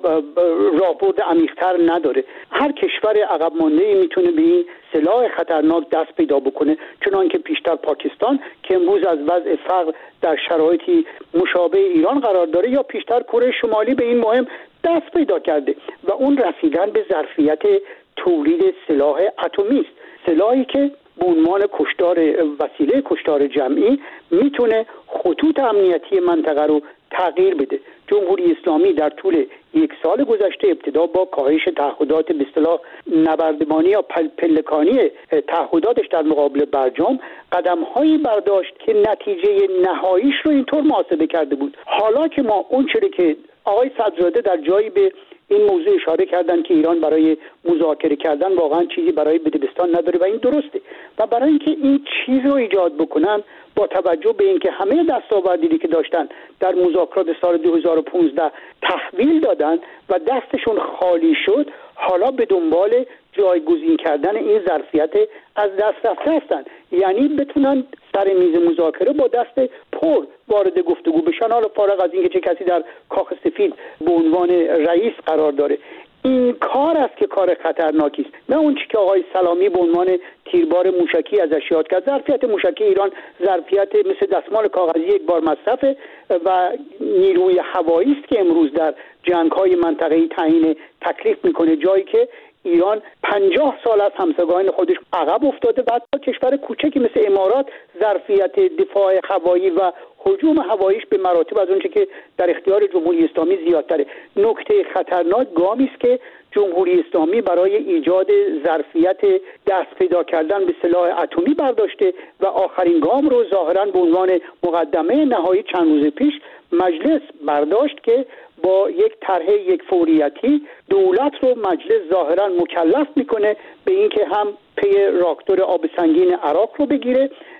راهبرد عمیق‌تر نداره. هر کشور عقب مانده‌ای میتونه به این سلاح خطرناک دست پیدا بکنه، چنانکه پیشتر پاکستان که امروز از وضع فقر در شرایطی مشابه ایران قرار داره، یا پیشتر کره شمالی به این مهم دست پیدا کرده و اون رسیدن به ظرفیت تولید سلاح اتمی است. سلاحی که به عنوان کشتار وسیله کشتار جمعی میتونه خطوط امنیتی منطقه رو تغییر بده. جمهوری اسلامی در طول یک سال گذشته ابتدا با کاهش تعهدات به اصطلاح نبردبانی یا پلکانی تعهداتش در مقابل برجام قدم‌هایی برداشت که نتیجه نهاییش رو اینطور محاسبه کرده بود. حالا که ما اون چیزی که آقای صدرزاده در جایی به این موضوع اشاره کردن که ایران برای مذاکره کردن واقعا چیزی برای بدبستان نداره و این درسته، و برای اینکه این چیز رو ایجاد بکنن با توجه به اینکه همه دستاوردی که داشتن در مذاکرات سال دو هزار و پانزده تحویل دادن و دستشون خالی شد، حالا به دنبال جایگزین کردن این ظرفیت از دست رفته هستن، یعنی بتونن سر میز مذاکره با دست پر وارد گفتگو بشن، حالا فارغ از اینکه چه کسی در کاخ سفید به عنوان رئیس قرار داره. این کار است که کار خطرناکی است، نه اون چیزی که آقای سلامی به عنوان تیربار موشکی ازش یاد کرد. ظرفیت موشکی ایران ظرفیت مثل دستمال کاغذی یک بار مصرفه و نیروی هوایی است که امروز در جنگ‌های منطقه‌ای تعیین تکلیف میکنه، جایی که ایران پنجاه سال از همسایگان خودش عقب افتاده و حتی کشور کوچکی مثل امارات ظرفیت دفاع هوایی و هجوم هواییش به مراتب از اونچه که در اختیار جمهوری اسلامی زیادتره. نکته خطرناک گامی است که جمهوری اسلامی برای ایجاد ظرفیت دست پیدا کردن به سلاح اتمی برداشته و آخرین گام رو ظاهراً به عنوان مقدمه نهایی چند روز پیش مجلس برداشت که با یک طرح یک فوریتی دولت رو مجلس ظاهراً مکلف میکنه به اینکه هم پی راکتور آب سنگین عراق رو بگیره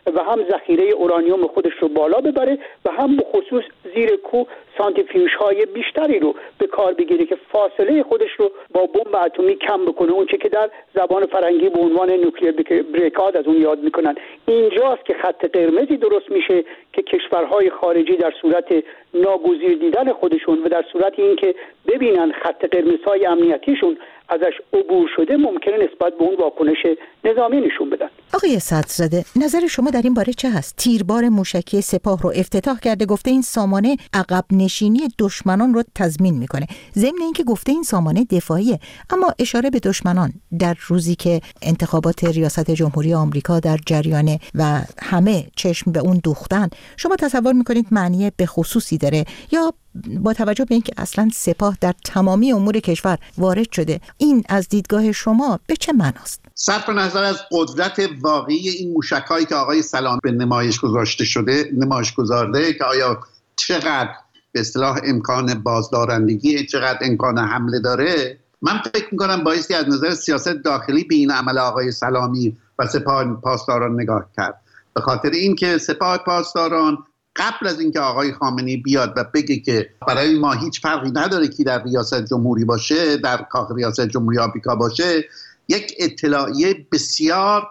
و هم ذخیره اورانیوم خودش رو بالا ببره و هم به خصوص زیر کوه سانتریفیوژ های بیشتری رو به کار بگیره که فاصله خودش رو با بمب اتمی کم بکنه، اون چه که در زبان فرنگی به عنوان نوکلیر بریکاد از اون یاد میکنن. اینجاست که خط قرمزی درست میشه که کشورهای خارجی در صورت ناگزیر دیدن خودشون و در صورت اینکه ببینن خط قرمزهای امنیتیشون ازش عبور شده ممکنه نسبت به اون واکنش نظامی نشون بدن. آقای صدرزاده، نظر شما در این باره چه هست؟ تیربار موشکی سپاه رو افتتاح کرده، گفته این سامانه عقب نشینی دشمنان رو تضمین میکنه، ضمن اینکه گفته این سامانه دفاعیه، اما اشاره به دشمنان در روزی که انتخابات ریاست جمهوری آمریکا در جریانه و همه چشم به اون دوختن، شما تصور میکنید معنی به خصوصی داره یا با توجه به اینکه اصلا سپاه در تمامی امور کشور وارد شده، این از دیدگاه شما به چه معناست؟ صرف نظر از قدرت واقعی این موشک‌هایی که آقای سلامی به نمایش گذاشته شده نمایش گذارده که آیا چقدر به اصطلاح امکان بازدارندگی، چقدر امکان حمله داره، من فکر می‌کنم بایستی از نظر سیاست داخلی به این عمل آقای سلامی و سپاه پاسداران نگاه کرد، به خاطر اینکه سپاه پاسداران قبل از اینکه آقای خامنه‌ای بیاد و بگه که برای ما هیچ فرقی نداره کی در ریاست جمهوری باشه، در کاخ ریاست جمهوری آمریکا باشه، یک اطلاعیه بسیار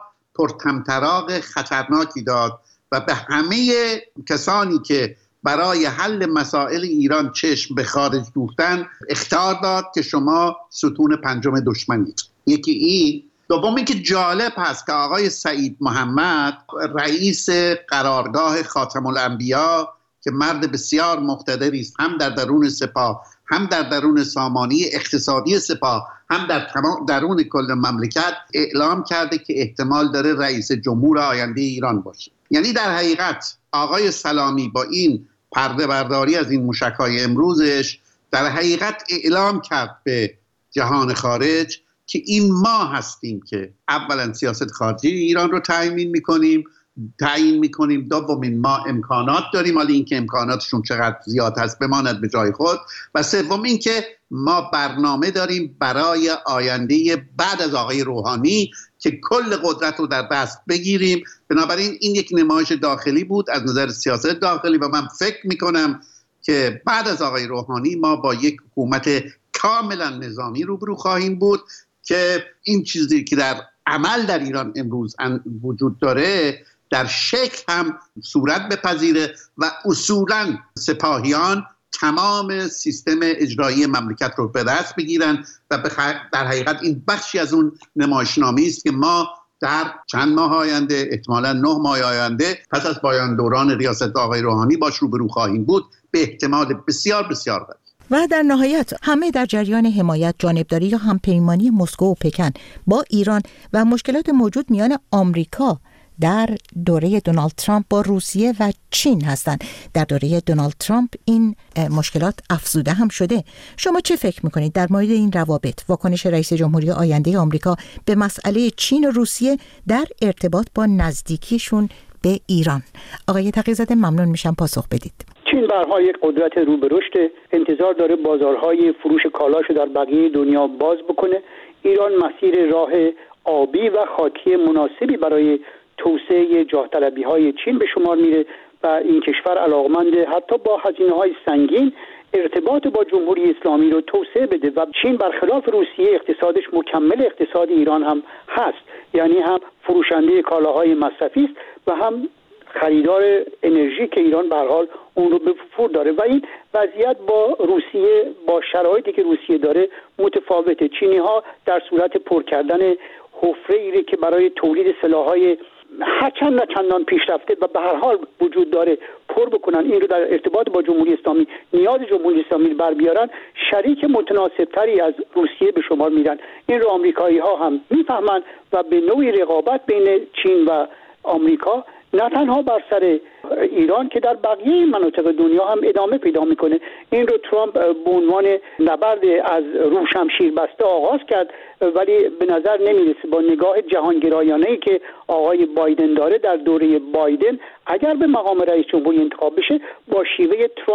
پرطمطراق خطرناکی داد و به همه کسانی که برای حل مسائل ایران چشم به خارج دوختن اخطار داد که شما ستون پنجم دشمنید. یکی این. دوم اینکه جالب هست که آقای سعید محمد رئیس قرارگاه خاتم الانبیا که مرد بسیار مقتدری است، هم در درون سپاه، هم در درون سامانه اقتصادی سپاه، هم در درون کل مملکت، اعلام کرده که احتمال داره رئیس جمهور آینده ایران باشه. یعنی در حقیقت آقای سلامی با این پرده برداری از این موشک‌های امروزش در حقیقت اعلام کرد به جهان خارج که این ما هستیم که اولا سیاست خارجی ایران رو تعیین میکنیم تعیین میکنیم دومین ما امکانات داریم، حالا اینکه امکاناتشون چقدر زیاد هست بماند به جای خود، و سوم اینکه ما برنامه داریم برای آینده بعد از آقای روحانی که کل قدرت رو در دست بگیریم. بنابراین این یک نمایش داخلی بود از نظر سیاست داخلی و من فکر میکنم که بعد از آقای روحانی ما با یک حکومت کاملا نظامی روبرو خواهیم بود که این چیزی که در عمل در ایران امروز وجود داره در شکل هم صورت بپذیره و اصولا سپاهیان تمام سیستم اجرایی مملکت رو به دست بگیرن و در حقیقت این بخشی از اون نمایشنامه‌ای است که ما در چند ماه آینده، احتمالاً نه ماه آینده پس از پایان دوران ریاست آقای روحانی باش روبرو خواهیم بود به احتمال بسیار بسیار قوی. و در نهایت همه در جریان حمایت، جانبداری یا همپیمانی مسکو و پکن با ایران و مشکلات موجود میان آمریکا در دوره دونالد ترامپ با روسیه و چین هستند. در دوره دونالد ترامپ این مشکلات افزوده هم شده. شما چه فکر میکنید در مورد این روابط، واکنش رئیس جمهوری آینده آمریکا به مسئله چین و روسیه در ارتباط با نزدیکیشون به ایران؟ آقای تقی‌زاده ممنون میشم پاسخ بدید. چین به هر حال یک قدرت رو به رشد، انتظار داره بازارهای فروش کالاشو در بقیه دنیا باز بکنه. ایران مسیر راه آبی و خاکی مناسبی برای توسعه جاه طلبی های چین به شمار میره و این کشور علاقمند حتی با هزینه های سنگین ارتباط با جمهوری اسلامی رو توسعه بده و چین برخلاف روسیه اقتصادش مکمل اقتصاد ایران هم هست، یعنی هم فروشنده کالاهای مصرفی است و هم خریدار انرژی که ایران به هر حال اون رو به فور داره و این وضعیت با روسیه با شرایطی که روسیه داره متفاوته. چینی ها در صورت پر کردن حفره‌ای که برای تولید سلاح‌های هرچند نه چندان پیشرفته و به هر حال وجود داره پر بکنن، این رو در ارتباط با جمهوری اسلامی نیاز جمهوری اسلامی بر بیارن، شریک متناسبتری از روسیه به شمار میرن. این رو آمریکایی ها هم میفهمن و به نوعی رقابت بین چین و آمریکا نه تنها بر سر ایران که در بقیه مناطق دنیا هم ادامه پیدا میکنه. این رو ترامپ به عنوان نبرد از رو شمشیر بسته آغاز کرد ولی به نظر نمیرسه با نگاه جهانگرایانه‌ای که آقای بایدن داره در دوره بایدن اگر به مقام رئیس جمهوری انتخاب بشه با شیوه ترامپ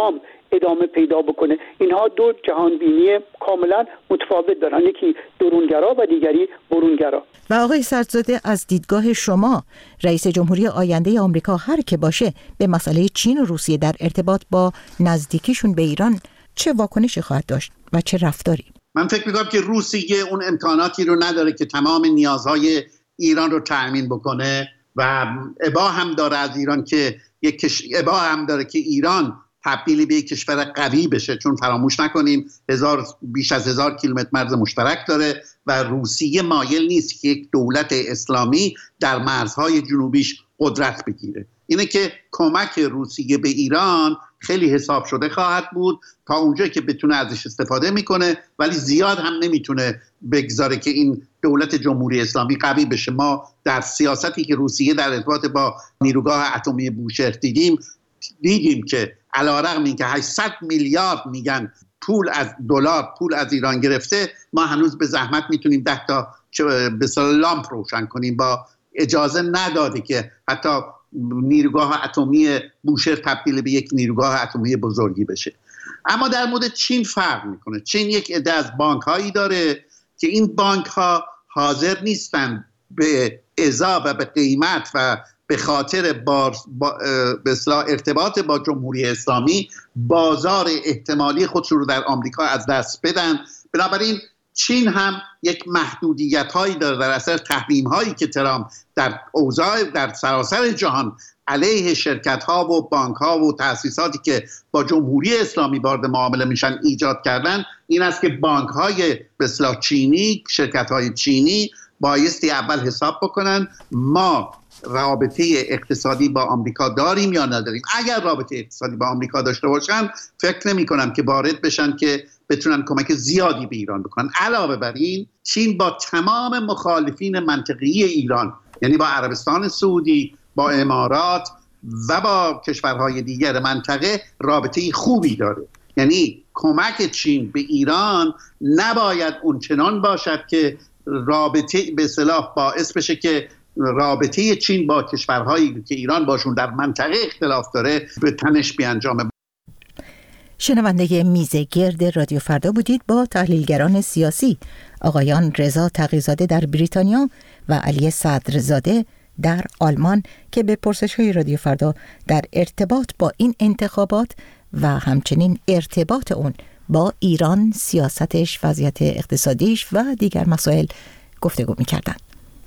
ادامه پیدا بکنه. اینها دو جهان بینی کاملا متفاوت دارن، یکی درونگرا و دیگری برونگرا. و آقای سردزاده، از دیدگاه شما رئیس جمهوری آینده آمریکا هر که باشه به مسئله چین و روسیه در ارتباط با نزدیکیشون به ایران چه واکنشی خواهد داشت و چه رفتاری؟ من فکر می‌کنم که روسیه اون امکاناتی رو نداره که تمام نیازهای ایران رو تأمین بکنه و ابا هم داره از ایران که یک کش... ابا هم داره که ایران تبدیل به یک کشور قوی بشه، چون فراموش نکنیم هزار بیش از هزار کیلومتر مرز مشترک داره و روسیه مایل نیست که یک دولت اسلامی در مرزهای جنوبیش قدرت بگیره. اینه که کمک روسیه به ایران خیلی حساب شده خواهد بود، تا اونجایی که بتونه ازش استفاده میکنه، ولی زیاد هم نمیتونه بگذاره که این دولت جمهوری اسلامی قوی بشه. ما در سیاستی که روسیه در ارتباط با نیروگاه اتمی بوشهر دیدیم دیدیم که علیرغم اینکه هشتصد میلیارد میگن پول از دلار پول از ایران گرفته، ما هنوز به زحمت میتونیم ده تا به اصطلاح لامپ روشن کنیم. با اجازه نداده که حتی نیروگاه اتمی بوشهر تبدیل به یک نیروگاه اتمی بزرگی بشه. اما در مورد چین فرق میکنه. چین یک عده از بانک هایی داره که این بانک ها حاضر نیستن به ازا و به قیمت و به خاطر با به اصطلاح ارتباط با جمهوری اسلامی بازار احتمالی خودشون رو در آمریکا از دست بدن. بنابراین چین هم یک محدودیت هایی داره در اثر تحریم هایی که ترامپ در اوضاع در سراسر جهان علیه شرکت ها و بانک ها و تأسیساتی که با جمهوری اسلامی وارد معامله میشن ایجاد کردن. این است که بانک های به اصطلاح چینی، شرکت های چینی بایستی اول حساب بکنن ما رابطه اقتصادی با آمریکا داریم یا نداریم. اگر رابطه اقتصادی با آمریکا داشته باشن فکر نمی کنم که وارد بشن که بتونن کمک زیادی به ایران بکنن. علاوه بر این چین با تمام مخالفین منطقی ایران، یعنی با عربستان سعودی، با امارات و با کشورهای دیگر منطقه رابطه خوبی داره. یعنی کمک چین به ایران نباید اونچنان باشد که رابطه به اصطلاح باعث بشه که رابطه چین با کشورهایی که ایران باشون در منطقه اختلاف داره به تنش بیانجامه. شنونده میز گرد رادیو فردا بودید با تحلیلگران سیاسی آقایان رضا تقی‌زاده در بریتانیا و علی صدرزاده در آلمان که به پرسش‌های رادیو فردا در ارتباط با این انتخابات و همچنین ارتباط اون با ایران، سیاستش، وضعیت اقتصادیش و دیگر مسائل گفتگو می‌کردند.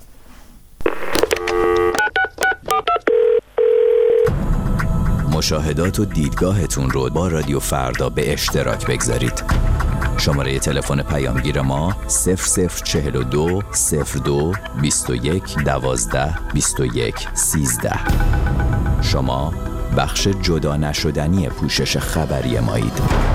مشاهدات و دیدگاهتون رو با رادیو فردا به اشتراک بگذارید. شماره تلفن پیامگیر ما صفر صفر چهل و دو صفر دو بیست و یک دوازده بیست و یک سیزده. شما بخش جدا نشدنی پوشش خبری مایید.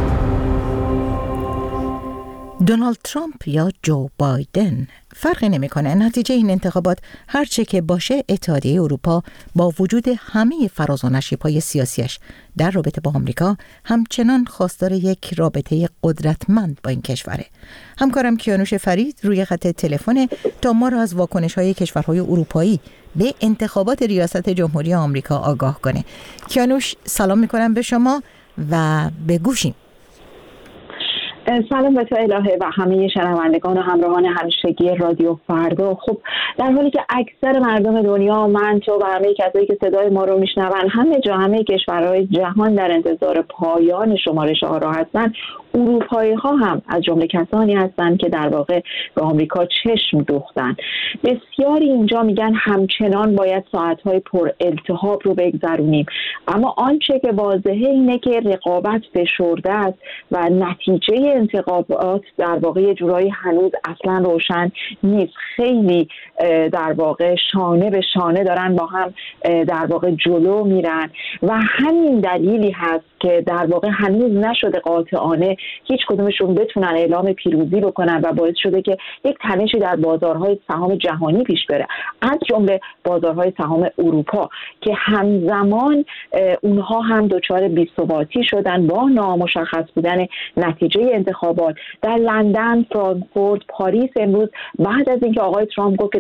دونالد ترامپ یا جو بایدن فرقی نمی‌کنه. نتیجه این انتخابات هر چه که باشه، اتحادیه اروپا با وجود همه فراز و نشیب‌های سیاسیش در رابطه با آمریکا همچنان خواستار یک رابطه قدرتمند با این کشوره. همکارم کیانوش فرید روی خط تلفن تا ما را از واکنش‌های کشورهای اروپایی به انتخابات ریاست جمهوری آمریکا آگاه کنه. کیانوش، سلام می‌کنم به شما و به گوشیم. سلام به تو الهه و همه شنوندگان و همراهان همیشگی رادیو فردا. خب در حالی که اکثر مردم دنیا، من تو و همه کسایی که صدای ما رو میشنون، همه جا همه کشورهای جهان در انتظار پایان شمارش ها را هستن، اروپایی ها هم از جمله کسانی هستند که در واقع به آمریکا چشم دوختن. بسیاری اینجا میگن همچنان باید ساعتهای پر التهاب رو بگذرونیم، اما آنچه که واضحه اینه که رقابت فشرده است و نتیجه انتخابات در واقع یه جورایی هنوز اصلا روشن نیست. خیلی در واقع شانه به شانه دارن با هم در واقع جلو میرن و همین دلیلی هست که در واقع هنوز نشده قاطعانه هیچ کدومشون بتونن اعلام پیروزی بکنن و باعث شده که یک تنشی در بازارهای سهام جهانی پیش بره، از جمله بازارهای سهام اروپا که همزمان اونها هم دچار بی‌ثباتی شدن با نامشخص بودن نتیجه انتخابات. در لندن، فرانکفورت، پاریس امروز بعد از اینکه آقای ترامپ گفت که در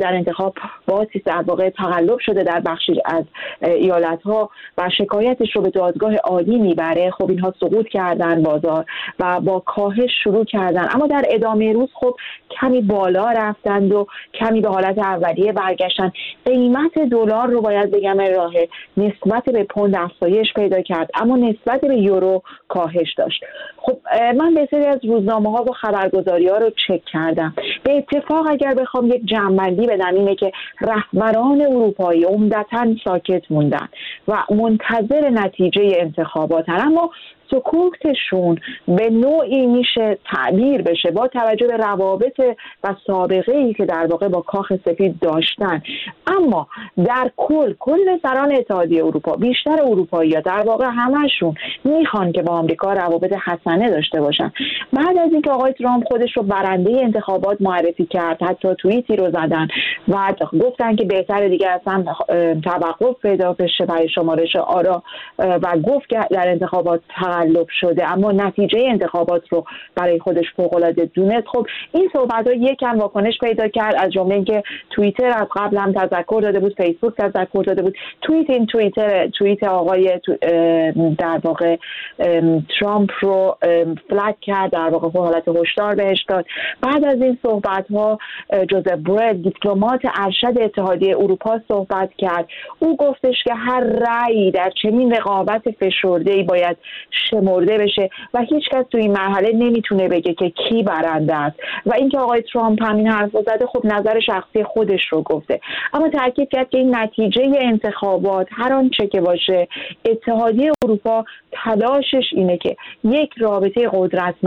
در انتخاب باعث در واقع تقلب شده در بخشی از ایالت‌ها و شکایتش رو به دادگاه عالی میبره. خب اینها سقوط کردن بازار و با کاهش شروع کردن، اما در ادامه روز خب کمی بالا رفتند و کمی به حالت اولیه برگشتن. قیمت دلار رو باید بگم راه نسبت به پوند افزایش پیدا کرد، اما نسبت به یورو کاهش داشت. خب من به سری از روزنامه‌ها و خبرگزاری‌ها رو چک کردم. به اتفاق اگر بخوام یک جمع‌بندی بدم اینه که رهبران اروپایی عمدتاً ساکت موندن و منتظر نتیجه انتخاباتن، اما سکوتشون به نوعی میشه تعبیر بشه با توجه به روابط و سابقه ای که در واقع با کاخ سفید داشتن. اما در کل کل سران اتحادیه اروپا، بیشتر اروپایی‌ها در واقع همشون میخوان که با آمریکا روابط حسنه داشته باشن. بعد از اینکه آقای ترامپ خودش رو برنده انتخابات معرفی کرد، حتی توییتی رو زدن و گفتن که بهتره دیگه اصلا توقف پیدا بشه برای شمارش آرا و گفت که در انتخابات تقلب شده، اما نتیجه انتخابات رو برای خودش فوق‌العاده دونست. خب این صحبت‌ها یکم واکنش پیدا کرد، از جمله اینکه توییتر از قبل هم تذکر داده بود، فیسبوک تذکر داده بود، توییت این توییتر توییت آقای در واقع ترامپ رو فلگ کرد، در واقع به حالت هشدار بهش داد. بعد از این صحبت‌ها جوزف بورل دیپلمات ارشد اتحادیه اروپا صحبت کرد. او گفتش که هر رأی در چنین رقابت فشرده‌ای باید شمرده بشه و هیچ کس تو این مرحله نمیتونه بگه که کی برنده است. و اینکه آقای ترامپ همین حرف رو زده، خب نظر شخصی خودش رو گفته، اما تاکید کرد که این نتیجه انتخابات هر آنچه که باشه، اتحادیه اروپا تلاشش اینه که یک رابطه قدرتمند